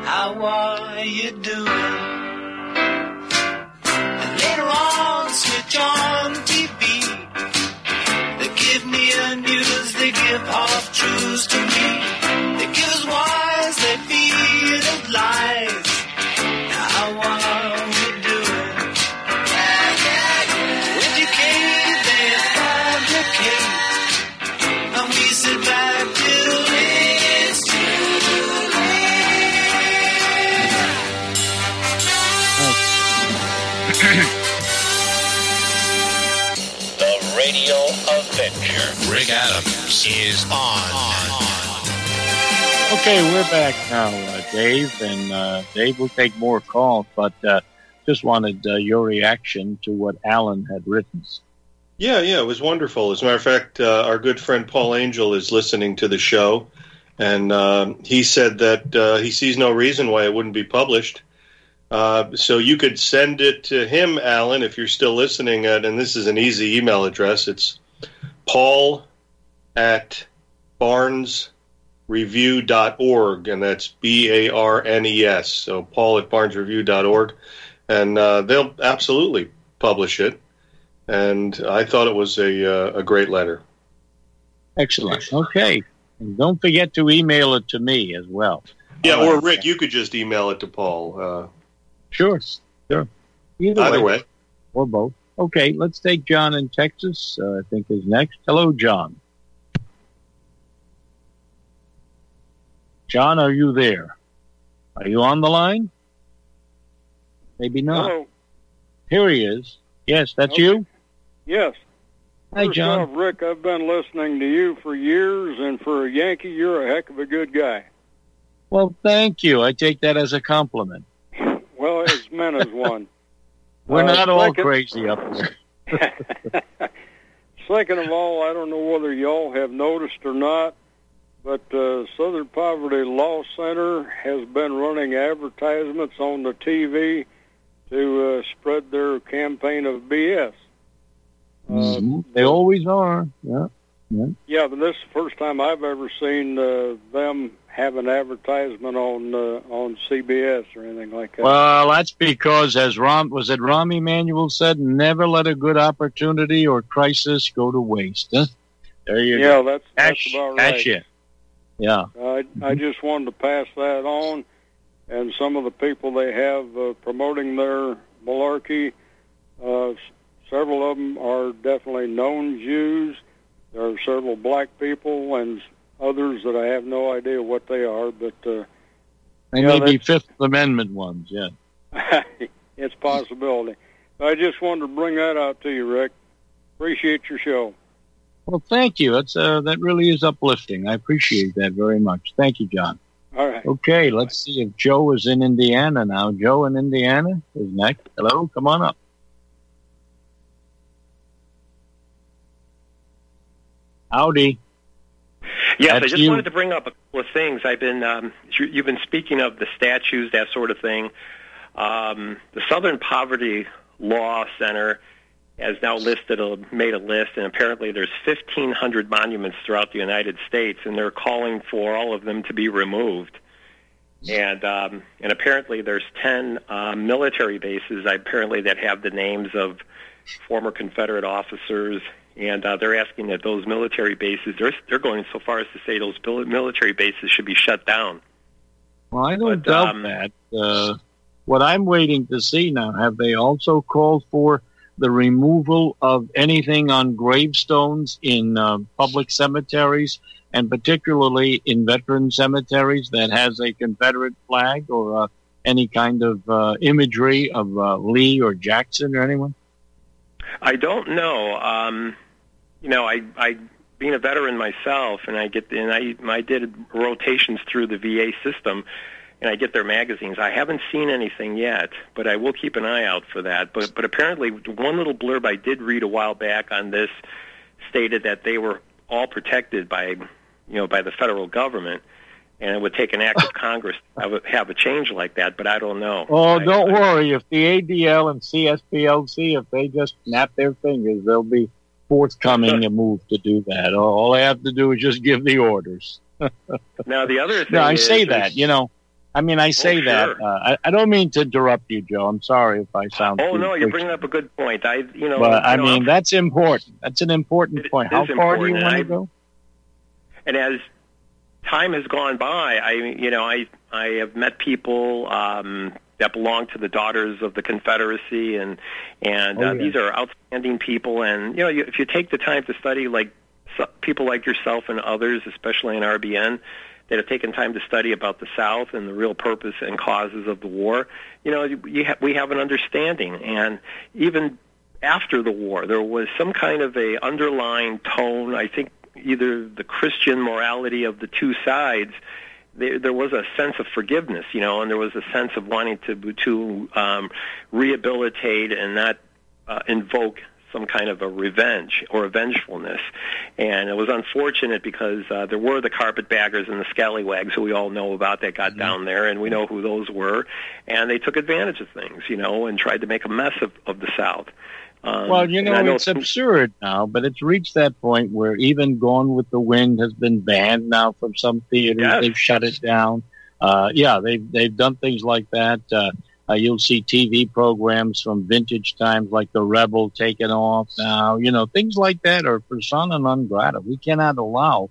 how are you doing? And later on, switch on TV. They give near news, they give half truths to me. They give us wise, they feed us lies. How are we doing? Educate, they fabricate, and we sit back till it's too The Radio Adventure. Rick Adams is on. Okay, we're back now, Dave, and Dave will take more calls, but just wanted your reaction to what Alan had written. Yeah, it was wonderful. As a matter of fact, our good friend Paul Angel is listening to the show, and he said that he sees no reason why it wouldn't be published. So you could send it to him, Alan, if you're still listening, and this is an easy email address. It's paul@barnesreview.org, and that's BARNES. So paul@barnesreview.org, and they'll absolutely publish it. And I thought it was a great letter. Excellent. Okay. And don't forget to email it to me as well. Yeah, or Rick, you could just email it to Paul. Sure. Either way. Or both. Okay, let's take John in Texas, I think is next. Hello, John. John, are you there? Are you on the line? Maybe not. Hello. Here he is. Yes, that's Okay. you? Yes. Hi, First John. off, Rick, I've been listening to you for years, and for a Yankee, you're a heck of a good guy. Well, thank you. I take that as a compliment. Well, it's meant as one. We're not all second- crazy up here. Second of all, I don't know whether y'all have noticed or not, but Southern Poverty Law Center has been running advertisements on the TV to spread their campaign of BS. They always are. Yeah. Yeah, but this is the first time I've ever seen them have an advertisement on CBS or anything like that. Well, that's because, as Rahm Emanuel said, never let a good opportunity or crisis go to waste. Huh? There you go. Yeah, that's about right. That's it. Yeah. I just wanted to pass that on, and some of the people they have promoting their malarkey, several of them are definitely known Jews. There are several black people and others that I have no idea what they are, but They may be Fifth Amendment ones, yeah. it's a possibility. I just wanted to bring that out to you, Rick. Appreciate your show. Well, thank you. That really is uplifting. I appreciate that very much. Thank you, John. All right. Okay, let's see if Joe is in Indiana now. Joe in Indiana is next. Hello, come on up. Howdy. Yes, That's I just you. wanted to bring up a couple of things. I've been you've been speaking of the statues, that sort of thing. The Southern Poverty Law Center has now made a list, and apparently there's 1,500 monuments throughout the United States, and they're calling for all of them to be removed. And apparently there's 10 military bases apparently that have the names of former Confederate officers. And they're asking that those military bases, they're going so far as to say those military bases should be shut down. Well, I don't doubt that. What I'm waiting to see now, have they also called for the removal of anything on gravestones in public cemeteries, and particularly in veteran cemeteries that has a Confederate flag or any kind of imagery of Lee or Jackson or anyone? I don't know. I being a veteran myself, and I did rotations through the VA system, and I get their magazines. I haven't seen anything yet, but I will keep an eye out for that. But apparently, one little blurb I did read a while back on this stated that they were all protected by the federal government, and it would take an act of Congress to have a change like that. But I don't know. Oh, don't worry. If the ADL and CSPLC, if they just snap their fingers, they'll be forthcoming a move to do that. All I have to do is just give the orders. Now, the other thing I say that, I mean, I say that. I don't mean to interrupt you, Joe. I'm sorry if I sound. Oh no, you're bringing up a good point. But I mean, that's important. That's an important point. How far do you want to go? And as time has gone by, I have met people that belong to the Daughters of the Confederacy, and these are outstanding people. And if you take the time to study, like people like yourself and others, especially in RBN, that have taken time to study about the South and the real purpose and causes of the war, we have an understanding. And even after the war, there was some kind of a underlying tone. I think either the Christian morality of the two sides, there was a sense of forgiveness, and there was a sense of wanting to rehabilitate and not invoke some kind of a revenge or a vengefulness. And it was unfortunate because there were the carpetbaggers and the scallywags who we all know about that got down there, and we know who those were, and they took advantage of things, and tried to make a mess of the South. Well, it's absurd now, but it's reached that point where even Gone with the Wind has been banned now from some theaters. Yes. They've shut it down. They've done things like that. You'll see TV programs from vintage times like The Rebel taken off now. Things like that are persona non grata. We cannot allow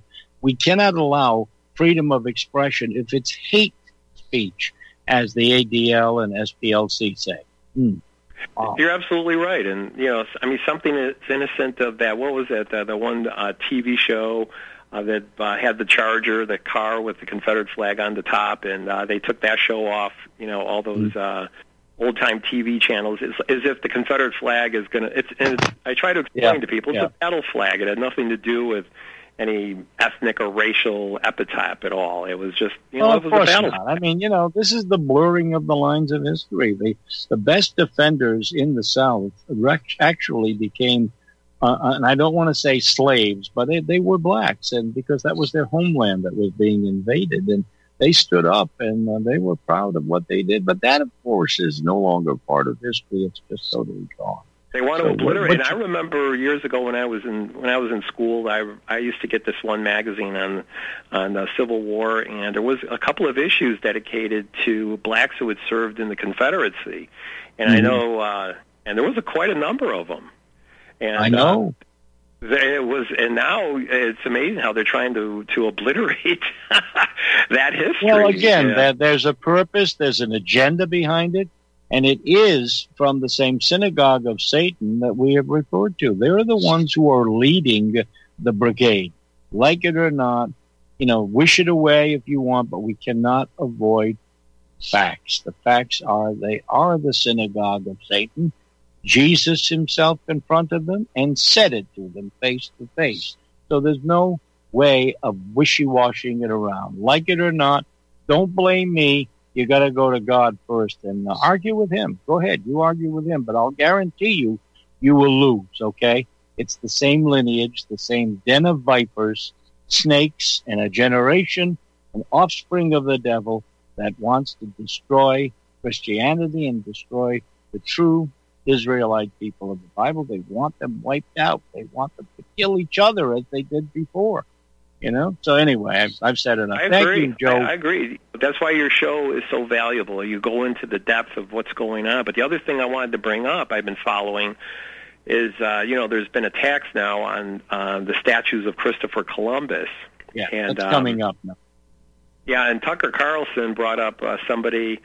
freedom of expression if it's hate speech, as the ADL and SPLC say. Wow. You're absolutely right. And, something that's innocent of that, what was it, the one TV show that had the Charger, the car with the Confederate flag on the top, and they took that show off, all those old-time TV channels, as if the Confederate flag is going to... I try to explain to people, it's a battle flag. It had nothing to do with any ethnic or racial epitaph at all. It was just, it was a battle. Not. I mean, this is the blurring of the lines of history. The best defenders in the South actually became, and I don't want to say slaves, but they were blacks, and because that was their homeland that was being invaded, and they stood up and they were proud of what they did. But that, of course, is no longer part of history. It's just totally gone. They want to obliterate. And I remember years ago when I was in school, I used to get this one magazine on the Civil War, and there was a couple of issues dedicated to blacks who had served in the Confederacy, and I know, and there was quite a number of them. And I know. And now it's amazing how they're trying to obliterate that history. Well, again, there's a purpose, there's an agenda behind it. And it is from the same synagogue of Satan that we have referred to. They're the ones who are leading the brigade. Like it or not, wish it away if you want, but we cannot avoid facts. The facts are they are the synagogue of Satan. Jesus himself confronted them and said it to them face to face. So there's no way of wishy-washing it around. Like it or not, don't blame me. You got to go to God first and argue with him. Go ahead, you argue with him, but I'll guarantee you will lose, okay? It's the same lineage, the same den of vipers, snakes, and a generation, an offspring of the devil that wants to destroy Christianity and destroy the true Israelite people of the Bible. They want them wiped out. They want them to kill each other as they did before. So anyway, I've said enough. Thank you, Joe. I agree. That's why your show is so valuable. You go into the depth of what's going on. But the other thing I wanted to bring up, I've been following, is, there's been attacks now on the statues of Christopher Columbus. Yeah, and, that's coming up now. Yeah, and Tucker Carlson brought up somebody,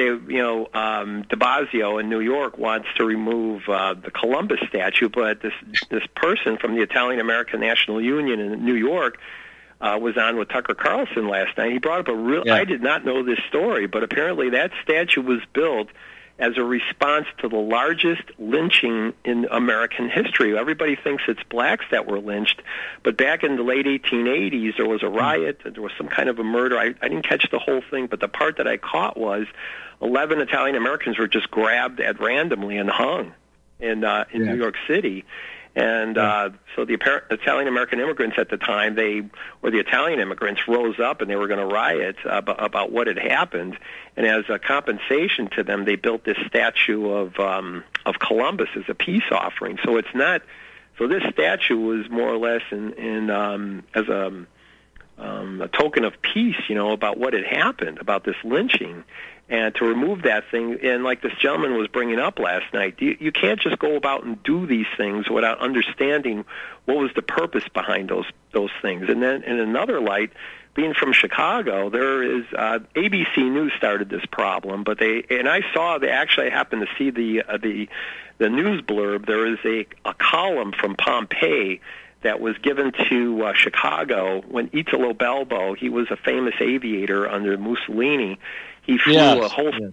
DeBazio in New York wants to remove the Columbus statue, but this person from the Italian American National Union in New York was on with Tucker Carlson last night. He brought up I did not know this story, but apparently that statue was built as a response to the largest lynching in American history. Everybody thinks it's blacks that were lynched, but back in the late 1880s, there was a riot, there was some kind of a murder. I didn't catch the whole thing, but the part that I caught was 11 Italian Americans were just grabbed at randomly and hung in New York City. And so the Italian American immigrants at the time, the Italian immigrants rose up and they were going to riot about what had happened. And as a compensation to them, they built this statue of Columbus as a peace offering. So it's not. So this statue was more or less as a a token of peace, about what had happened, about this lynching, and to remove that thing. And like this gentleman was bringing up last night, you can't just go about and do these things without understanding what was the purpose behind those things. And then in another light, being from Chicago, there is ABC News started this problem, but I happened to see the news blurb. There is a column from Pompeii that was given to Chicago when Italo Balbo, he was a famous aviator under Mussolini. He flew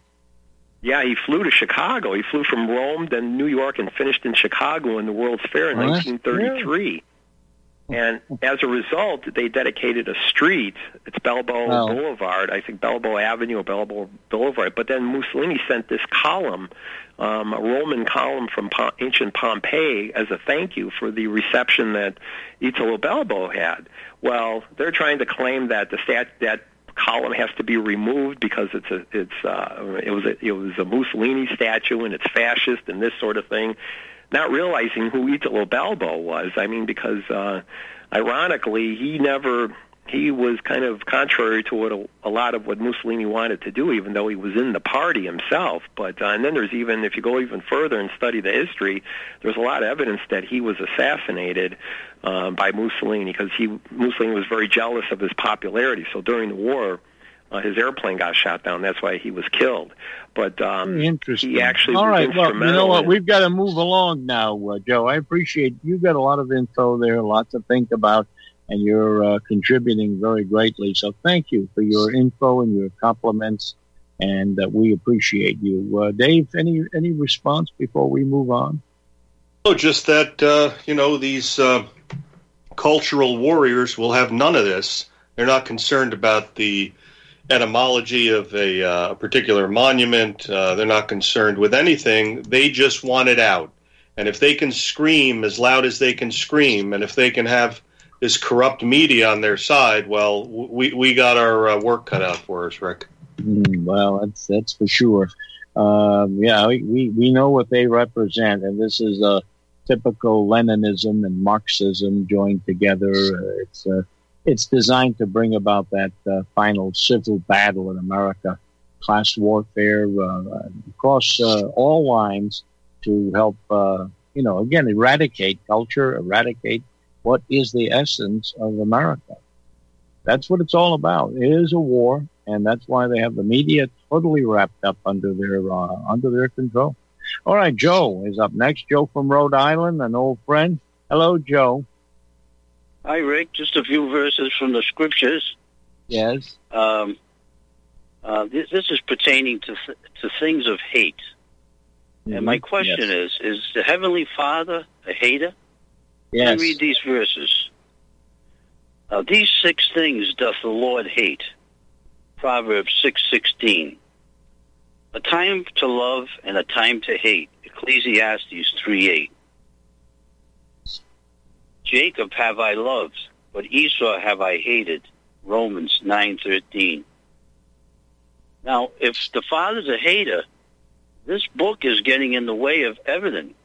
he flew to Chicago. He flew from Rome, then New York, and finished in Chicago in the World's Fair in 1933. And as a result, they dedicated a street. It's Balboa Boulevard, I think Balboa Avenue or Balboa Boulevard. But then Mussolini sent this column, a Roman column from ancient Pompeii, as a thank you for the reception that Italo Balbo had. Well, they're trying to claim that that column has to be removed because it was a Mussolini statue and it's fascist and this sort of thing. Not realizing who Italo Balbo was. I mean, because ironically, he was kind of contrary to what a lot of what Mussolini wanted to do, even though he was in the party himself. But and then there's even, if you go even further and study the history, there's a lot of evidence that he was assassinated by Mussolini because Mussolini was very jealous of his popularity. So during the war, his airplane got shot down. That's why he was killed. But interesting. He actually all right. was Well, instrumental. you know what? We've got to move along now, Joe. I appreciate you got a lot of info there, lots to think about, and you're contributing very greatly. So thank you for your info and your compliments, and we appreciate you. Dave, any response before we move on? Oh, just that these cultural warriors will have none of this. They're not concerned about the etymology of a particular monument. They're not concerned with anything. They just want it out. And if they can scream as loud as they can scream, and if they can have this corrupt media on their side, well, we got our work cut out for us, Rick. Well, that's for sure. We know what they represent, and this is a typical Leninism and Marxism joined together. It's designed to bring about that final civil battle in America, class warfare across all lines to help, again, eradicate culture, eradicate what is the essence of America. That's what it's all about. It is a war, and that's why they have the media totally wrapped up under their control. All right, Joe is up next. Joe from Rhode Island, an old friend. Hello, Joe. Hi, Rick. Just a few verses from the scriptures. Yes. This is pertaining to things of hate. Mm-hmm. And my question is the Heavenly Father a hater? Yes. Let me read these verses. These 6 things doth the Lord hate. Proverbs 6:16. A time to love and a time to hate. Ecclesiastes 3:8. Jacob have I loved, but Esau have I hated. Romans 9:13. Now, if the Father's a hater, this book is getting in the way of everything.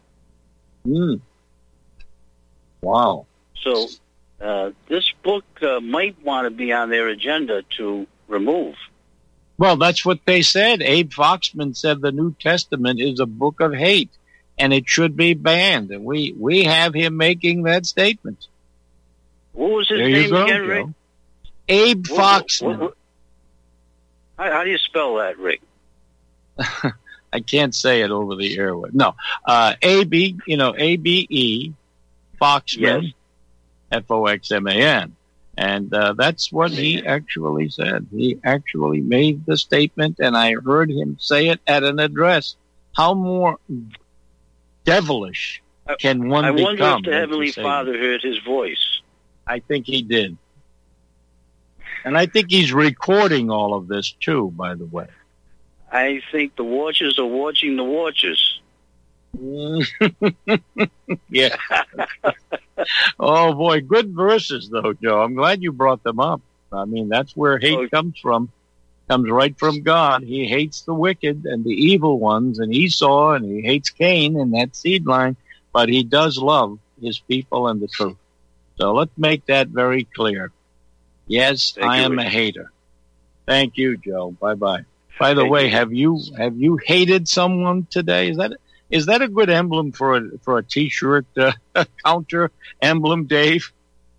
Wow. So this book might want to be on their agenda to remove. Well, that's what they said. Abe Foxman said the New Testament is a book of hate, and it should be banned. And we have him making that statement. What was his name again, Rick? Abe Foxman. How do you spell that, Rick? I can't say it over the airway. No, A-B-E, Foxman, yes. Foxman. And that's what he actually said. He actually made the statement, and I heard him say it at an address. How more devilish can one become? I wonder if the Heavenly Father heard his voice. I think he did. And I think he's recording all of this, too, by the way. I think the watchers are watching the watchers. Yeah. Oh, boy. Good verses, though, Joe. I'm glad you brought them up. I mean, that's where hate comes from. Comes right from God. He hates the wicked and the evil ones and Esau, and he hates Cain and that seed line, but he does love his people and the truth. So let's make that very clear. Yes, I am a hater. Thank you, Joe. Bye-bye. By the way, have you hated someone today? Is that a good emblem for a T-shirt counter emblem, Dave?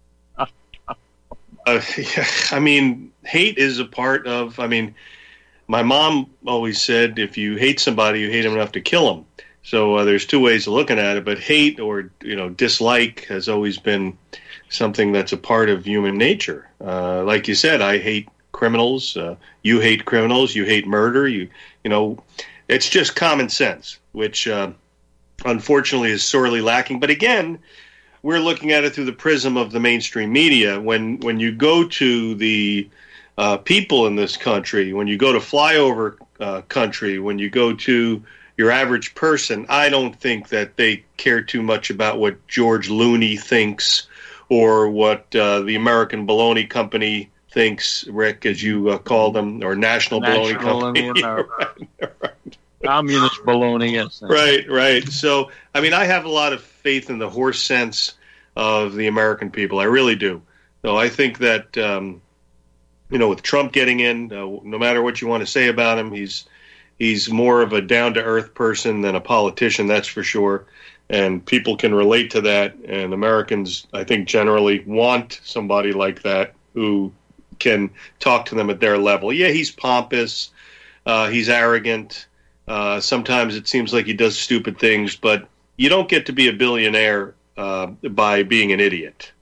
Yeah, I mean, hate is a part of. I mean, my mom always said, if you hate somebody, you hate them enough to kill them. So there's two ways of looking at it. But hate or dislike has always been something that's a part of human nature. Like you said, I hate criminals. You hate criminals. You hate murder. It's just common sense, which unfortunately is sorely lacking. But again, we're looking at it through the prism of the mainstream media. When you go to the people in this country, when you go to flyover country, when you go to your average person, I don't think that they care too much about what George Looney thinks or what the American Baloney Company thinks, Rick, as you call them, or National Baloney Company. Right. Communist baloney, yes. Right. So, I mean, I have a lot of faith in the horse sense of the American people. I really do. So I think that, with Trump getting in, no matter what you want to say about him, he's more of a down-to-earth person than a politician, that's for sure. And people can relate to that. And Americans, I think, generally want somebody like that who can talk to them at their level. Yeah, he's pompous. He's arrogant. Sometimes it seems like he does stupid things, but you don't get to be a billionaire by being an idiot.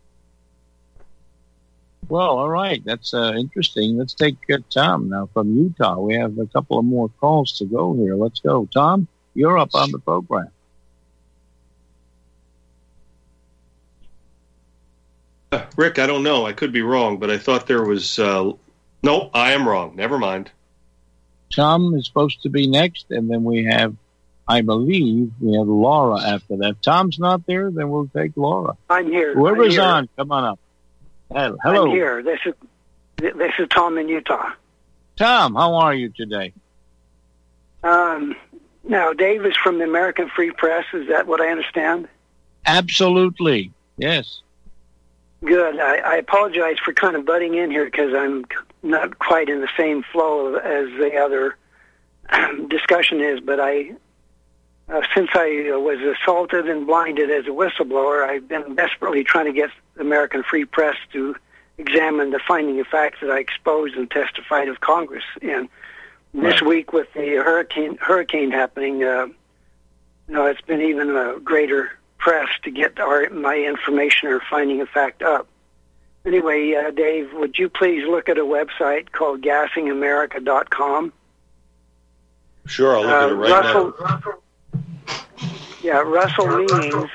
Well, all right. That's interesting. Let's take Tom now from Utah. We have a couple of more calls to go here. Let's go. Tom, you're up on the program. Rick, I don't know. I could be wrong, but I thought there was... No, I am wrong. Never mind. Tom is supposed to be next, and then we have, I believe, Laura after that. Tom's not there, then we'll take Laura. I'm here. Whoever's on, come on up. Hello. I'm here. This is Tom in Utah. Tom, how are you today? Now, Dave is from the American Free Press. Is that what I understand? Absolutely. Yes. Good. I apologize for kind of butting in here because I'm not quite in the same flow as the other discussion is, but since I was assaulted and blinded as a whistleblower, I've been desperately trying to get the American Free Press to examine the finding of facts that I exposed and testified of Congress. And this week with the hurricane happening, it's been even a greater press to get my information or finding a fact up. Anyway, Dave, would you please look at a website called gassingamerica.com? Sure, I'll look at it right now. Yeah, Russell Means,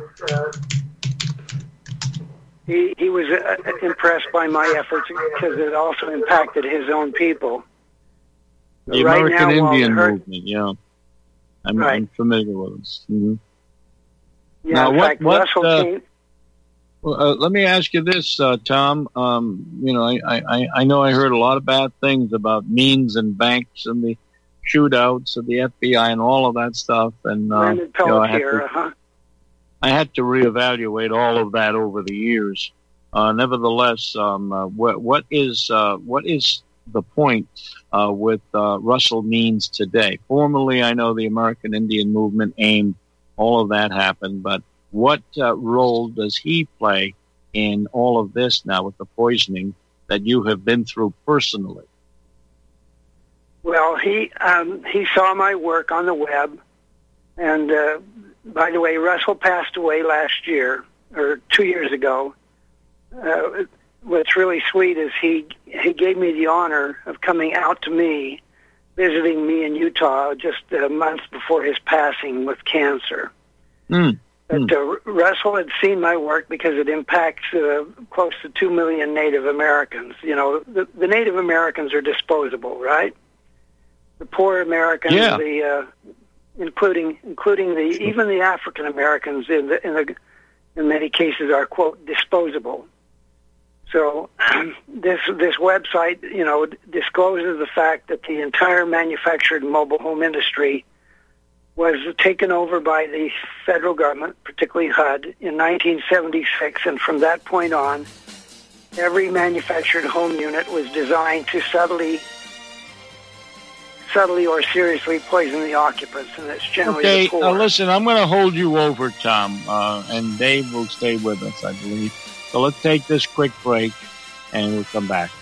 he was impressed by my efforts because it also impacted his own people. The American Indian movement, yeah. I'm familiar with it. Mm-hmm. Yeah, now, in fact, Russell came... let me ask you this, Tom. I know I heard a lot of bad things about Means and Banks and the shootouts of the FBI and all of that stuff. And I had to reevaluate all of that over the years. Nevertheless, what is the point with Russell Means today? Formerly, I know the American Indian Movement, AIM, all of that happened, but what role does he play in all of this now with the poisoning that you have been through personally? Well, he saw my work on the web, and by the way, Russell passed away last year, or 2 years ago. What's really sweet is he gave me the honor of coming out to me, visiting me in Utah just months before his passing with cancer. But Russell had seen my work because it impacts close to 2 million Native Americans. You know, the Native Americans are disposable, right? The poor Americans, including even the African Americans in many cases are, quote, disposable. So this website, discloses the fact that the entire manufactured mobile home industry was taken over by the federal government, particularly HUD, in 1976, and from that point on, every manufactured home unit was designed to subtly or seriously poison the occupants, and it's generally the poor. Okay, listen, I'm going to hold you over, Tom, and Dave will stay with us, I believe. So let's take this quick break, and we'll come back.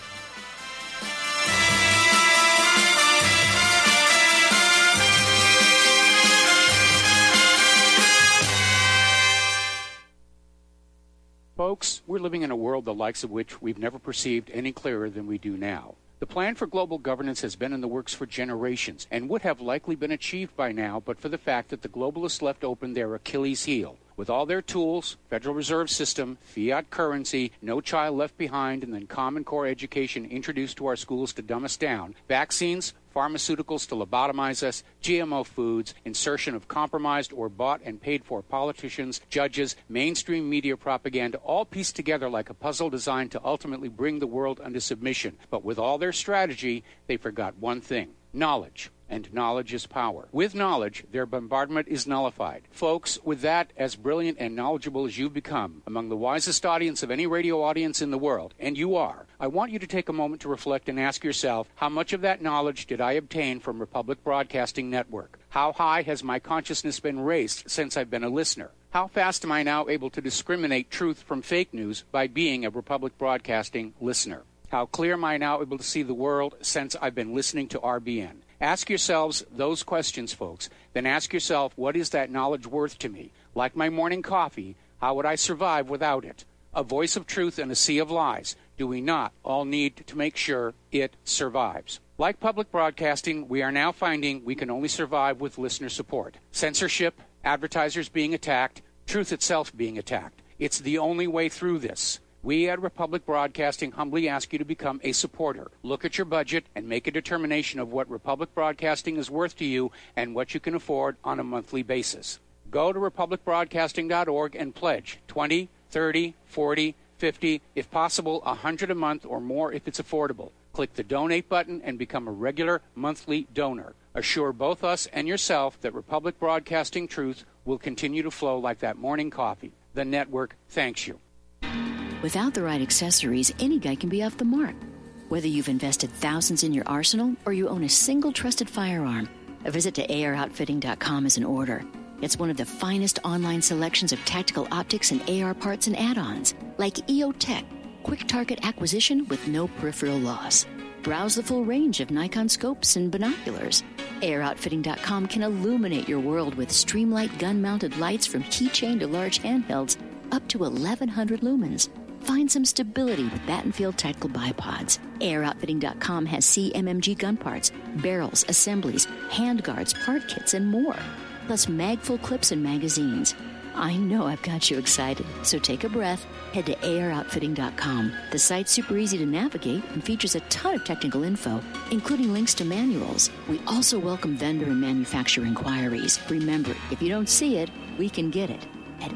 Folks, we're living in a world the likes of which we've never perceived any clearer than we do now. The plan for global governance has been in the works for generations and would have likely been achieved by now but for the fact that the globalists left open their Achilles heel. With all their tools, Federal Reserve System, fiat currency, no child left behind, and then Common Core education introduced to our schools to dumb us down, vaccines, pharmaceuticals to lobotomize us, GMO foods, insertion of compromised or bought and paid for politicians, judges, mainstream media propaganda, all pieced together like a puzzle designed to ultimately bring the world under submission. But with all their strategy, they forgot one thing: knowledge. And knowledge is power. With knowledge, their bombardment is nullified. Folks, with that, as brilliant and knowledgeable as you've become, among the wisest audience of any radio audience in the world, and you are, I want you to take a moment to reflect and ask yourself, how much of that knowledge did I obtain from Republic Broadcasting Network? How high has my consciousness been raised since I've been a listener? How fast am I now able to discriminate truth from fake news by being a Republic Broadcasting listener? How clear am I now able to see the world since I've been listening to RBN? Ask yourselves those questions, folks. Then ask yourself, what is that knowledge worth to me? Like my morning coffee, how would I survive without it? A voice of truth in a sea of lies. Do we not all need to make sure it survives? Like public broadcasting, we are now finding we can only survive with listener support. Censorship, advertisers being attacked, truth itself being attacked. It's the only way through this. We at Republic Broadcasting humbly ask you to become a supporter. Look at your budget and make a determination of what Republic Broadcasting is worth to you and what you can afford on a monthly basis. Go to republicbroadcasting.org and pledge $20, $30, $40, $50, if possible, $100 a month or more if it's affordable. Click the donate button and become a regular monthly donor. Assure both us and yourself that Republic Broadcasting truth will continue to flow like that morning coffee. The network thanks you. Without the right accessories, any guy can be off the mark. Whether you've invested thousands in your arsenal or you own a single trusted firearm, a visit to AROutfitting.com is in order. It's one of the finest online selections of tactical optics and AR parts and add-ons, like EOTech, quick target acquisition with no peripheral loss. Browse the full range of Nikon scopes and binoculars. AROutfitting.com can illuminate your world with Streamlight gun-mounted lights from keychain to large handhelds up to 1,100 lumens. Find some stability with Battenfield Tactical Bipods. AROutfitting.com has CMMG gun parts, barrels, assemblies, handguards, part kits, and more. Plus magful clips and magazines. I know I've got you excited, so take a breath. Head to AROutfitting.com. The site's super easy to navigate and features a ton of technical info, including links to manuals. We also welcome vendor and manufacturer inquiries. Remember, if you don't see it, we can get it at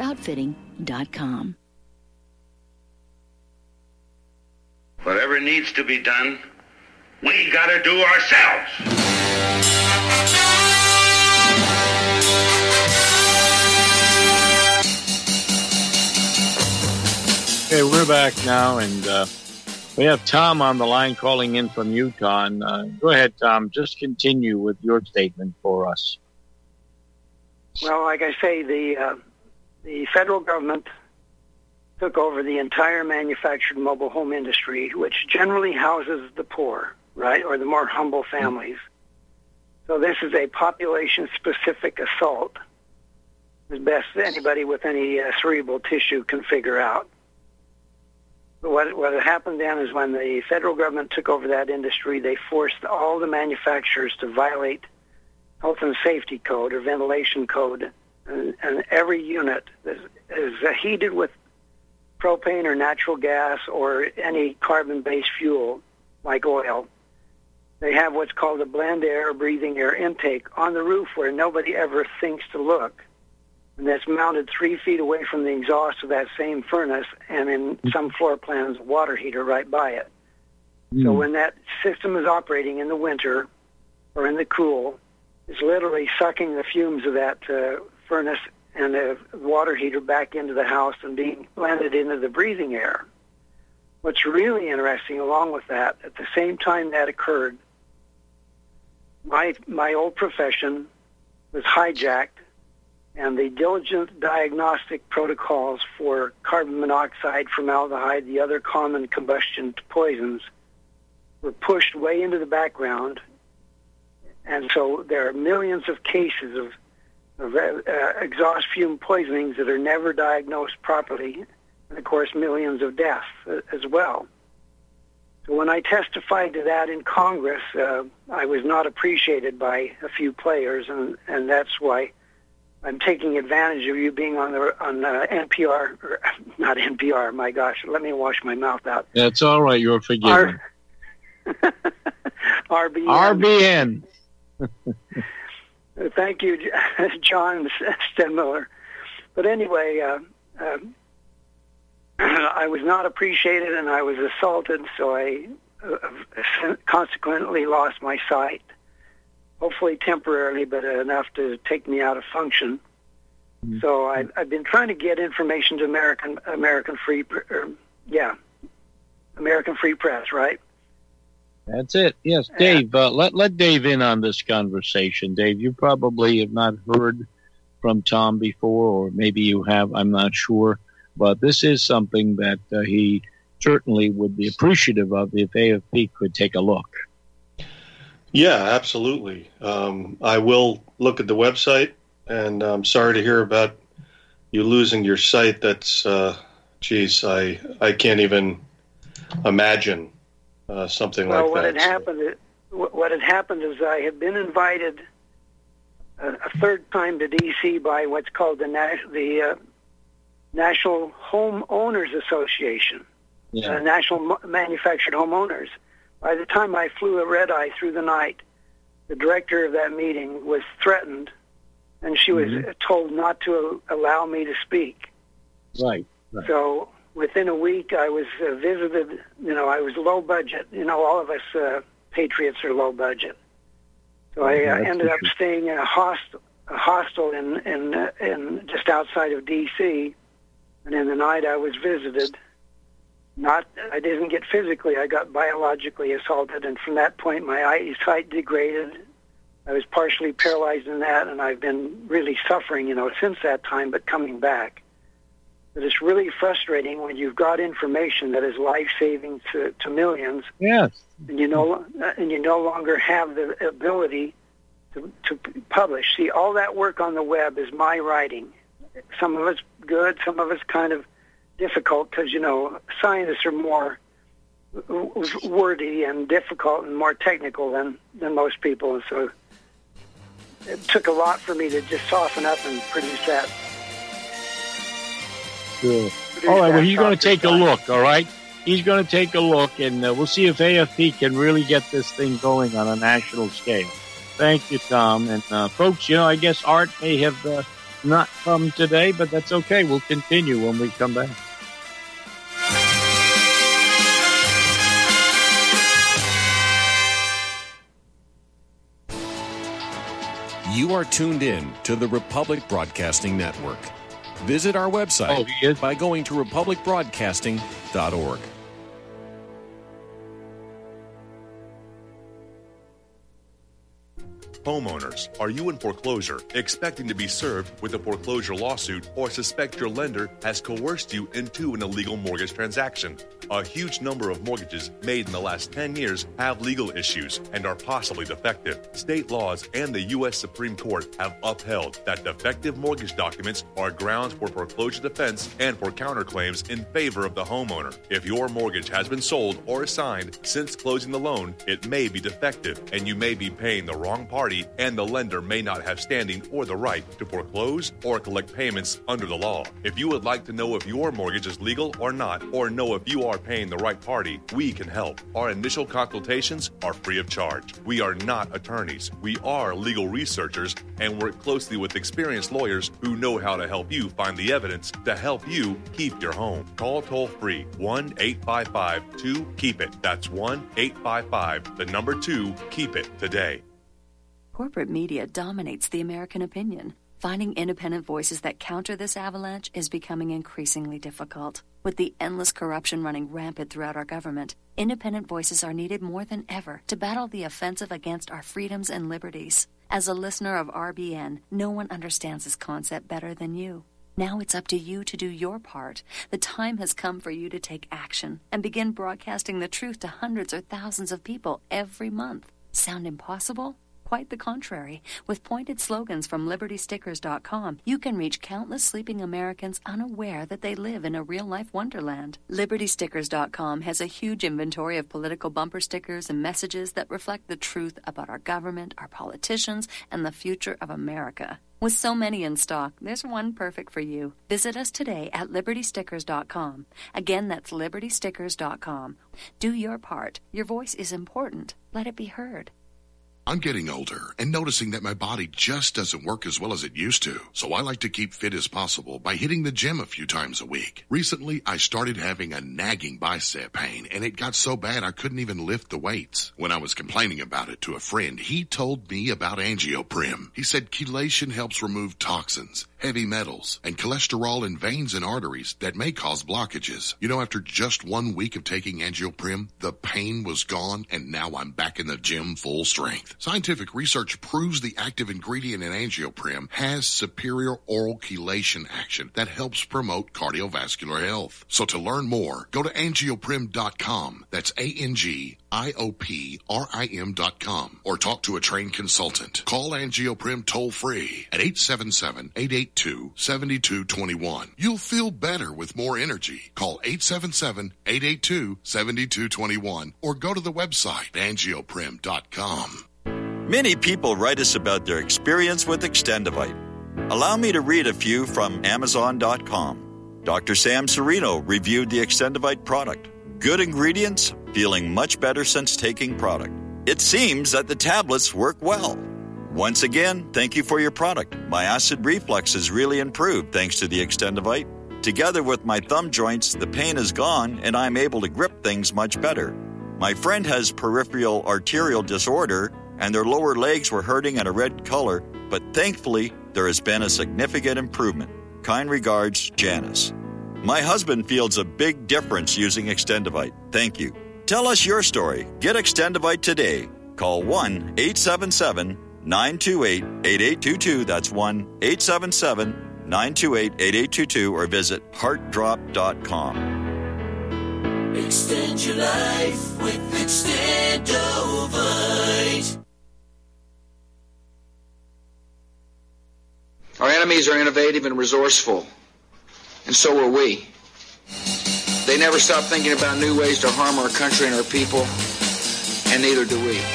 AROutfitting.com. Whatever needs to be done, we gotta do ourselves. Okay, we're back now, and we have Tom on the line calling in from Utah. And, go ahead, Tom. Just continue with your statement for us. Well, like I say, the federal government took over the entire manufactured mobile home industry, which generally houses the poor, right, or the more humble families. So this is a population-specific assault, as best anybody with any cerebral tissue can figure out. But what happened then is when the federal government took over that industry, they forced all the manufacturers to violate health and safety code or ventilation code, and every unit is heated with propane or natural gas or any carbon-based fuel like oil. They have what's called a blend air or breathing air intake on the roof where nobody ever thinks to look. And that's mounted 3 feet away from the exhaust of that same furnace, and in some floor plans, a water heater right by it. So when that system is operating in the winter or in the cool, it's literally sucking the fumes of that furnace and the water heater back into the house and being blended into the breathing air. what's really interesting, along with that, at the same time that occurred, my old profession was hijacked, and the diligent diagnostic protocols for carbon monoxide, formaldehyde, the other common combustion poisons, were pushed way into the background. And so there are millions of cases of exhaust fume poisonings that are never diagnosed properly, and of course millions of deaths as well. So when I testified to that in Congress, I was not appreciated by a few players, and that's why I'm taking advantage of you being on NPR, or not NPR, my gosh, let me wash my mouth out. That's all right, you're forgiven. RBN. Thank you, John Stenmiller. But anyway, I was not appreciated, and I was assaulted, so I consequently lost my sight. Hopefully temporarily, but enough to take me out of function. Mm-hmm. So I've been trying to get information to American Free Press, right? That's it. Yes, Dave. Let Dave in on this conversation. Dave, you probably have not heard from Tom before, or maybe you have. I'm not sure, but this is something that he certainly would be appreciative of if AFP could take a look. Yeah, absolutely. I will look at the website, and I'm sorry to hear about you losing your sight. That's, I can't even imagine something like that. What had happened is I had been invited a third time to D.C. by what's called the National Homeowners Association, National Manufactured Homeowners. By the time I flew a red-eye through the night, the director of that meeting was threatened, and she was told not to allow me to speak. Right. So within a week, I was visited. I was low budget. All of us patriots are low budget. So I ended up staying in a hostel in just outside of D.C., and in the night I was visited. I didn't get physically, I got biologically assaulted, and from that point my eyesight degraded. I was partially paralyzed in that, and I've been really suffering, since that time, but coming back. But it's really frustrating when you've got information that is life-saving to millions. Yes. And you no longer have the ability to publish. See, all that work on the web is my writing. Some of it's good, some of it's kind of difficult because, scientists are more wordy and difficult and more technical than most people. And so it took a lot for me to just soften up and produce that. Sure. All right, well, he's going to take a look, all right? He's going to take a look, and we'll see if AFP can really get this thing going on a national scale. Thank you, Tom. And, folks, I guess Art may have not come today, but that's okay. We'll continue when we come back. You are tuned in to the Republic Broadcasting Network. Visit our website by going to republicbroadcasting.org. Homeowners, are you in foreclosure, expecting to be served with a foreclosure lawsuit, or suspect your lender has coerced you into an illegal mortgage transaction? A huge number of mortgages made in the last 10 years have legal issues and are possibly defective. State laws and the U.S. Supreme Court have upheld that defective mortgage documents are grounds for foreclosure defense and for counterclaims in favor of the homeowner. If your mortgage has been sold or assigned since closing the loan, it may be defective, and you may be paying the wrong party, and the lender may not have standing or the right to foreclose or collect payments under the law. If you would like to know if your mortgage is legal or not, or know if you are paying the right party, we can help. Our initial consultations are free of charge. We are not attorneys. We are legal researchers and work closely with experienced lawyers who know how to help you find the evidence to help you keep your home. Call toll-free 1-855-2-KEEP-IT. That's 1-855-2-KEEP-IT today. Corporate media dominates the American opinion. Finding independent voices that counter this avalanche is becoming increasingly difficult. With the endless corruption running rampant throughout our government, independent voices are needed more than ever to battle the offensive against our freedoms and liberties. As a listener of RBN, no one understands this concept better than you. Now it's up to you to do your part. The time has come for you to take action and begin broadcasting the truth to hundreds or thousands of people every month. Sound impossible? Quite the contrary. With pointed slogans from LibertyStickers.com, you can reach countless sleeping Americans unaware that they live in a real-life wonderland. LibertyStickers.com has a huge inventory of political bumper stickers and messages that reflect the truth about our government, our politicians, and the future of America. With so many in stock, there's one perfect for you. Visit us today at LibertyStickers.com. Again, that's LibertyStickers.com. Do your part. Your voice is important. Let it be heard. I'm getting older and noticing that my body just doesn't work as well as it used to. So I like to keep fit as possible by hitting the gym a few times a week. Recently, I started having a nagging bicep pain, and it got so bad I couldn't even lift the weights. When I was complaining about it to a friend, he told me about Angioprim. He said chelation helps remove toxins, heavy metals, and cholesterol in veins and arteries that may cause blockages. You know, after just 1 week of taking Angioprim, the pain was gone, and now I'm back in the gym full strength. Scientific research proves the active ingredient in Angioprim has superior oral chelation action that helps promote cardiovascular health. So to learn more, go to angioprim.com. That's ANGIOPRIM.com, or talk to a trained consultant. Call Angioprim toll free at 877-882-7221. You'll feel better with more energy. Call 877-882-7221 or go to the website angioprim.com. Many people write us about their experience with Extendivite. Allow me to read a few from Amazon.com. Dr. Sam Serino reviewed the Extendivite product. Good ingredients, feeling much better since taking product. It seems that the tablets work well. Once again, thank you for your product. My acid reflux has really improved thanks to the Extendivite. Together with my thumb joints, the pain is gone and I'm able to grip things much better. My friend has peripheral arterial disorder and their lower legs were hurting in a red color, but thankfully, there has been a significant improvement. Kind regards, Janice. My husband feels a big difference using Extendivite. Thank you. Tell us your story. Get Extendivite today. Call 1-877-928-8822. That's 1-877-928-8822 or visit heartdrop.com. Extend your life with Extendovite. Our enemies are innovative and resourceful, and so are we. They never stop thinking about new ways to harm our country and our people, and neither do we.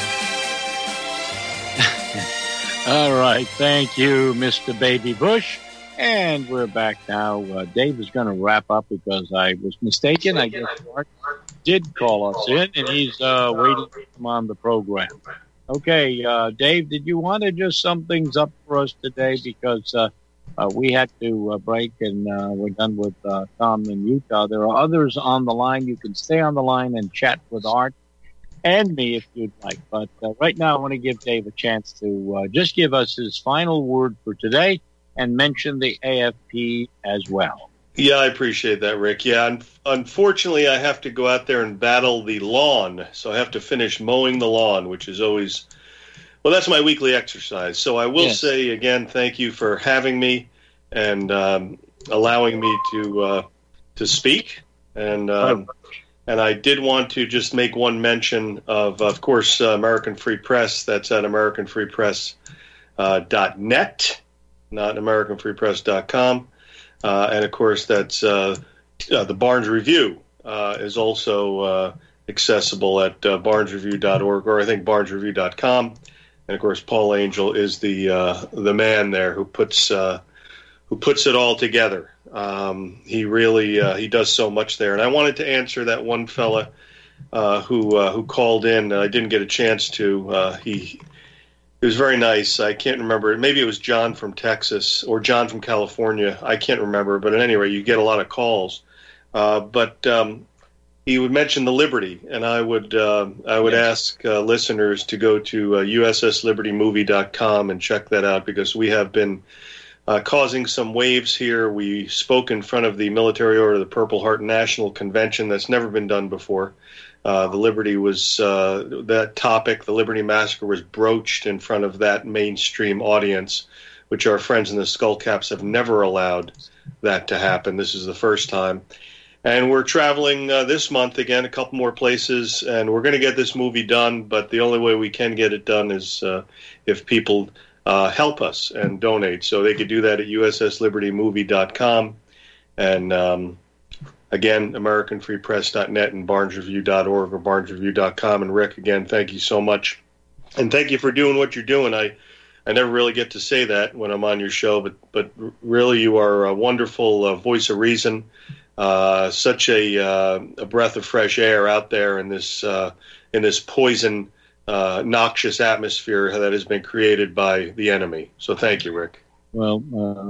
All right. Thank you, Mr. Baby Bush. And we're back now. Dave is going to wrap up because I was mistaken. I guess Mark did call us in, and he's waiting to come on the program. Okay, Dave, did you want to just sum things up for us today? Because we had to break, and we're done with Tom in Utah. There are others on the line. You can stay on the line and chat with Art and me if you'd like. But right now, I want to give Dave a chance to just give us his final word for today and mention the AFP as well. Yeah, I appreciate that, Rick. Yeah, unfortunately, I have to go out there and battle the lawn. So I have to finish mowing the lawn, which is always, well, that's my weekly exercise. So I will say again, thank you for having me and allowing me to speak. And I did want to just make one mention of course, American Free Press. That's at AmericanFreePress.net, not AmericanFreePress.com. And, of course, that's the Barnes Review is also accessible at barnesreview.org, or I think barnesreview.com. And, of course, Paul Angel is the man there who puts it all together. He really he does so much there. And I wanted to answer that one fella who called in. I didn't get a chance to. It was very nice. I can't remember. Maybe it was John from Texas or John from California. I can't remember. But at any rate, you get a lot of calls. But he would mention the Liberty, and I would ask listeners to go to usslibertymovie.com and check that out, because we have been causing some waves here. We spoke in front of the Military Order of the Purple Heart National Convention. That's never been done before. The Liberty was that topic. The Liberty Massacre was broached in front of that mainstream audience, which our friends in the Skullcaps have never allowed that to happen. This is the first time. And we're traveling this month again, a couple more places, and we're going to get this movie done, but the only way we can get it done is if people help us and donate. So they could do that at usslibertymovie.com. And again, AmericanFreePress.net and BarnesReview.org or BarnesReview.com. And Rick, again, thank you so much. And thank you for doing what you're doing. I never really get to say that when I'm on your show, but really you are a wonderful voice of reason. Such a breath of fresh air out there in this poison, noxious atmosphere that has been created by the enemy. So thank you, Rick. Well,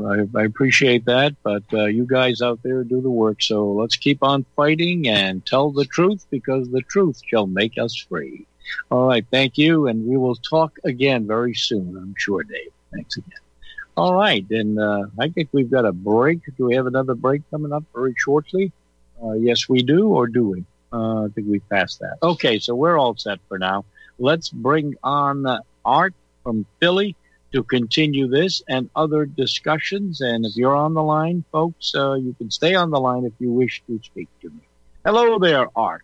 I appreciate that, but you guys out there do the work. So let's keep on fighting and tell the truth, because the truth shall make us free. All right, thank you, and we will talk again very soon, I'm sure, Dave. Thanks again. All right, and I think we've got a break. Do we have another break coming up very shortly? Yes, we do, or do we? I think we passed that. Okay, so we're all set for now. Let's bring on Art from Philly to continue this and other discussions. And if you're on the line, folks, you can stay on the line if you wish to speak to me. Hello there, Art.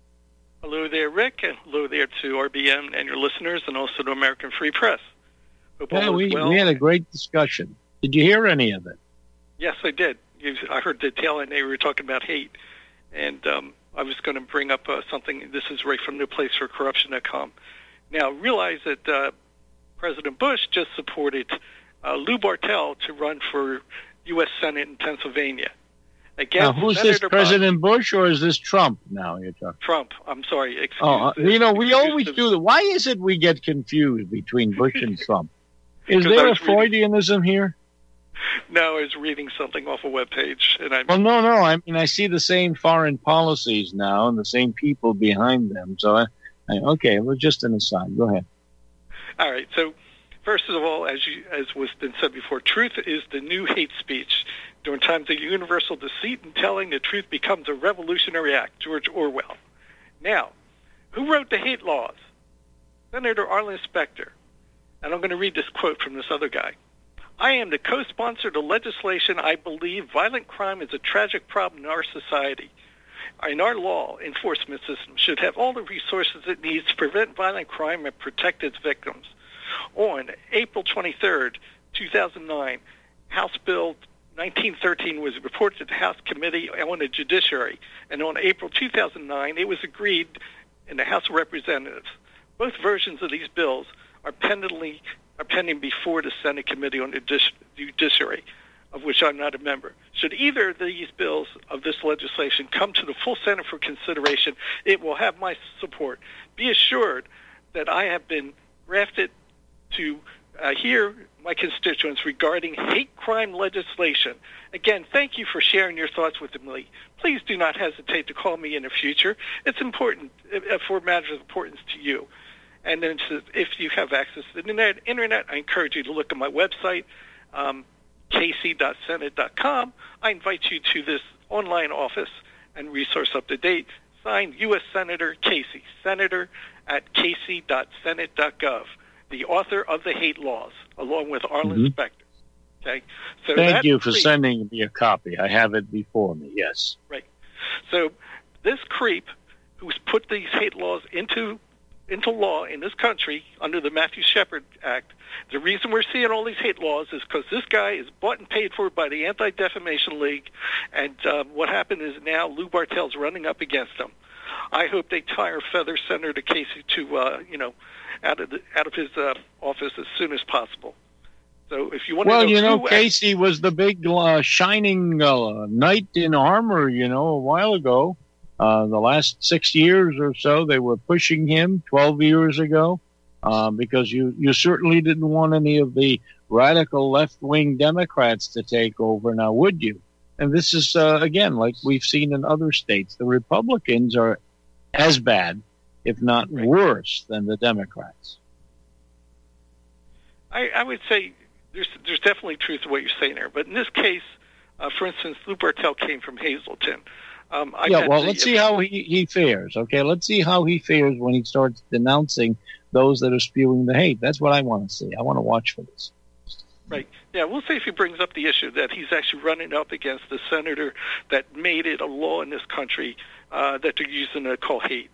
Hello there, Rick, and hello there to RBM and your listeners, and also to American Free Press. Yeah, we had a great discussion. Did you hear any of it? Yes, I did. I heard the tail end. They were talking about hate, and I was going to bring up something. This is right from NewPlaceForCorruption.com. Now, realize that President Bush just supported Lou Bartell to run for U.S. Senate in Pennsylvania. Again, now, who's Senator this, President Bush, or is this Trump now you're talking? Trump. I'm sorry. We always do that. Why is it we get confused between Bush and Trump? Is there a Freudianism here? No, I was reading something off a webpage. Well, no. I mean, I see the same foreign policies now and the same people behind them. So, okay, well, just an aside. Go ahead. All right. So, first of all, as was been said before, truth is the new hate speech. During times of universal deceit and telling, the truth becomes a revolutionary act. George Orwell. Now, who wrote the hate laws? Senator Arlen Specter. And I'm going to read this quote from this other guy. I am the co-sponsor of legislation. I believe violent crime is a tragic problem in our society. And our law enforcement system should have all the resources it needs to prevent violent crime and protect its victims. On April 23rd, 2009, House Bill 1913 was reported to the House Committee on the Judiciary. And on April 2009, it was agreed in the House of Representatives. Both versions of these bills are pending before the Senate Committee on the Judiciary, of which I'm not a member. Should either of these bills of this legislation come to the full Senate for consideration, it will have my support. Be assured that I have been drafted to hear my constituents regarding hate crime legislation. Again, thank you for sharing your thoughts with me. Please do not hesitate to call me in the future. It's important for matters of importance to you. And then if you have access to the internet, I encourage you to look at my website, casey.senate.com. I invite you to this online office and resource up to date. Signed, U.S. Senator Casey, Senator at casey.senate.gov, the author of the hate laws, along with Arlen Specter. Okay. So thank you for sending me a copy. I have it before me. Yes. Right. So this creep who's put these hate laws into law in this country under the Matthew Shepard Act, the reason we're seeing all these hate laws is because this guy is bought and paid for by the Anti-Defamation League, and what happened is now Lou Bartell's running up against him. I hope they tire feather Senator Casey to out of his office as soon as possible. So if you want to know, Casey was the big shining knight in armor, a while ago. The last 6 years or so, they were pushing him 12 years ago because you certainly didn't want any of the radical left-wing Democrats to take over, now would you? And this is, again, like we've seen in other states. The Republicans are as bad, if not worse, than the Democrats. I would say there's definitely truth to what you're saying there. But in this case, for instance, Lou Bartell came from Hazleton. Let's see how he fares. Okay, let's see how he fares when he starts denouncing those that are spewing the hate. That's what I want to see. I want to watch for this. Right. Yeah, we'll see if he brings up the issue that he's actually running up against the senator that made it a law in this country that they're using to call hate.